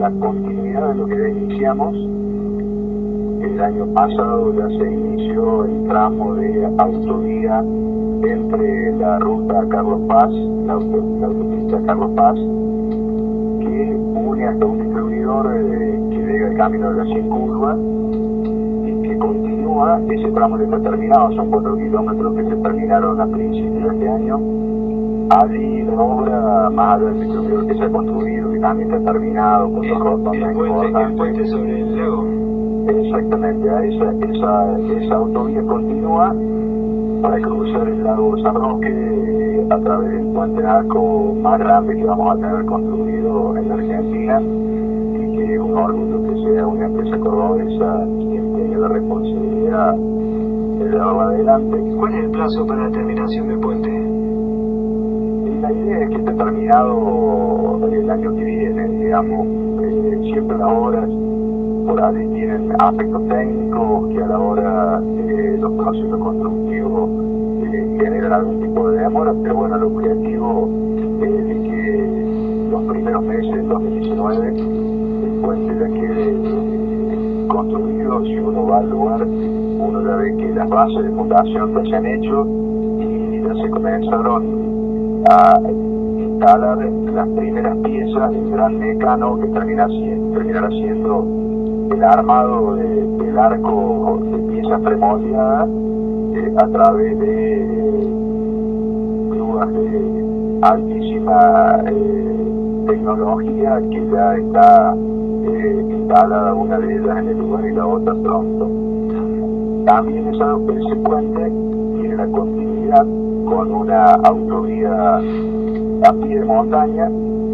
la continuidad de lo que ya iniciamos. El año pasado ya se inició el tramo de autovía entre la ruta Carlos Paz, la autopista Carlos Paz, que une hasta un distribuidor que llega al camino de la 100 curva y que continúa. Ese tramo ya está terminado, son 4 kilómetros que se terminaron a principios de este año. Allí la obra, más allá del distribuidor que se ha construido, que también está terminado, con dos rotondas importantes. El puente sobre el lago. Exactamente, esa autovía continúa para cruzar el lago San Roque a través del puente Naco más grande que vamos a tener construido en la Argentina, y que es un orgullo que sea una empresa cordobesa quien tiene la responsabilidad de llevarla adelante. ¿Cuál es el plazo para la terminación del puente? La idea es que esté terminado el año que viene, digamos. Siempre las obras por ahí tienen aspectos técnicos que a la hora de los procesos constructivos generan algún tipo de demora, pero bueno, el objetivo es de que los primeros meses del 2019 el puente ya quede construido. Si uno va al lugar, uno ya ve que las bases de fundación ya se han hecho y ya se comenzaron a instalar las primeras piezas del gran mecano que terminará siendo el armado del arco de piezas premoldeadas a través de grúas de altísima tecnología, que ya está instalada una de ellas en el lugar y la otra pronto. También ese puente tiene la continuidad con una autovía a pie de montaña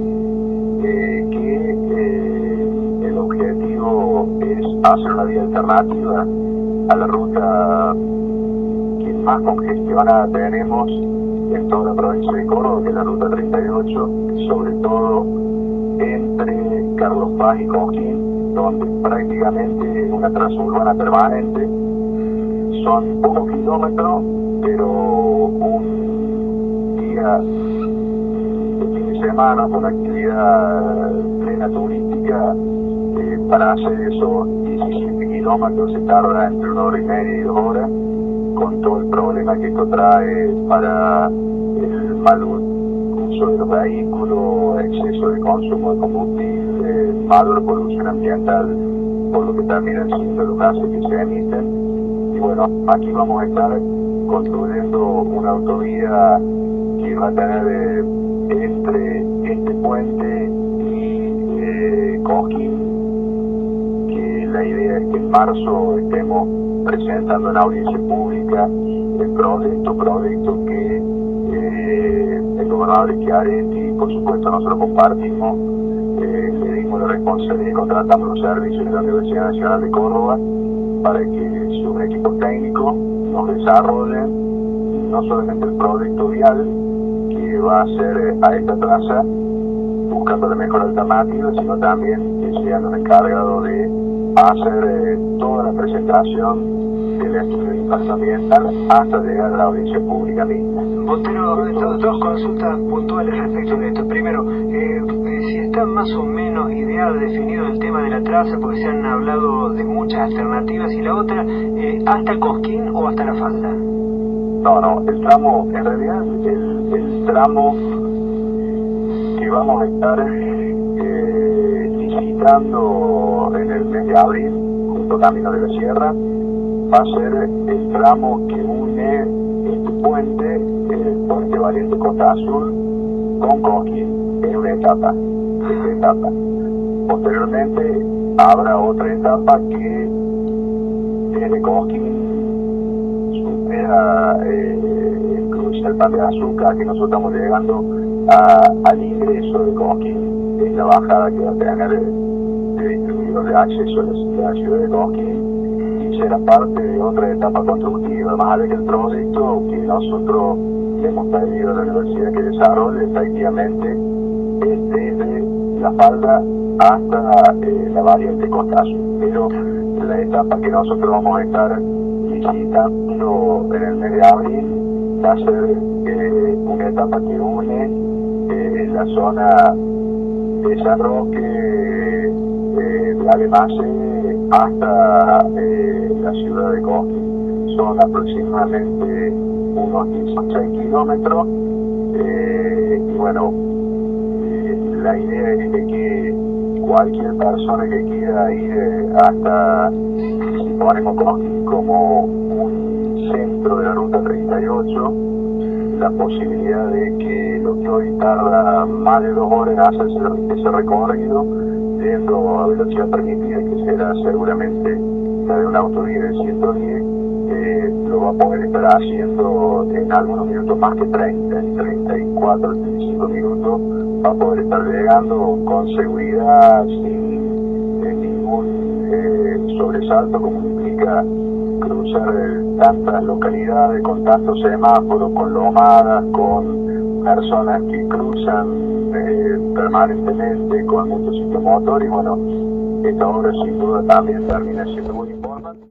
el objetivo es hacer una vía alternativa a la ruta que más congestionada tenemos en toda la provincia de Córdoba, que es la ruta 38, sobre todo entre Carlos Paz y Cosquín, donde prácticamente es una transurbana permanente. Son pocos kilómetros, pero un día de fin de semana con actividad plena turística, para hacer esos 17 kilómetros se tarda entre 1 hora y media y 2 horas, con todo el problema que esto trae para el mal uso de los vehículos, exceso de consumo de combustible, mayor polución ambiental por lo que terminan siendo los gases que se emiten. Y bueno, aquí vamos a estar construyendo una autovía que va a tener entre este puente y Cosquín, que la idea es que en marzo estemos presentando en audiencia pública el proyecto que el gobernador Schiaretti, por supuesto nosotros compartimos. Le dimos la responsabilidad y contratamos los servicios de la Universidad Nacional de Córdoba para que sus equipos técnicos nos desarrollen no solamente el proyecto vial que va a hacer a esta traza buscando la mejor alternativa, sino también que sean los encargados de hacer toda la presentación del estudio de impacto ambiental hasta llegar a la audiencia pública misma. Botero, dos consultas puntuales respecto de esto. Primero, si está más o menos ideal definido el tema de la traza, porque se han hablado de muchas alternativas, y la otra, ¿hasta Cosquín o hasta La Falda? No, el tramo, en realidad el tramo que vamos a estar licitando en el mes de abril, junto a Camino de la Sierra, va a ser el tramo que une este puente, el puente Valiente Costa Azul, con Cosquín, en una etapa. Posteriormente habrá otra etapa que desde Cosquín supera el cruce del Pan de Azúcar, que nosotros estamos llegando al ingreso de Cosquín, en la bajada que va a tener el distribuidor de acceso a la ciudad de Cosquín, y será parte de otra etapa constructiva, más allá que el proyecto que nosotros le hemos pedido a la universidad que desarrolle efectivamente desde La Falda hasta la variante Costa Azul. Pero la etapa que nosotros vamos a estar licitando en el mes de abril va a ser una etapa que une la zona de San Roque de Alemase hasta la ciudad de Cosquín. Son aproximadamente unos 16 kilómetros. Y bueno, la idea es de que cualquier persona que quiera ir hasta, si ponemos Cosquín como un centro de la ruta 38, la posibilidad de que lo que hoy tarda más de 2 horas en hacer ese recorrido, yendo a velocidad permitida, que será seguramente la de una autovía de 110, lo va a poder estar haciendo en algunos minutos más que 30, en 34, 35 minutos, va a poder estar llegando con seguridad, sin ningún sobresalto, como implica cruzar tantas localidades con tantos semáforos, con lomadas, con personas que cruzan permanentemente, con muchos ciclomotor, y bueno, esta obra sin duda también termina siendo muy importante.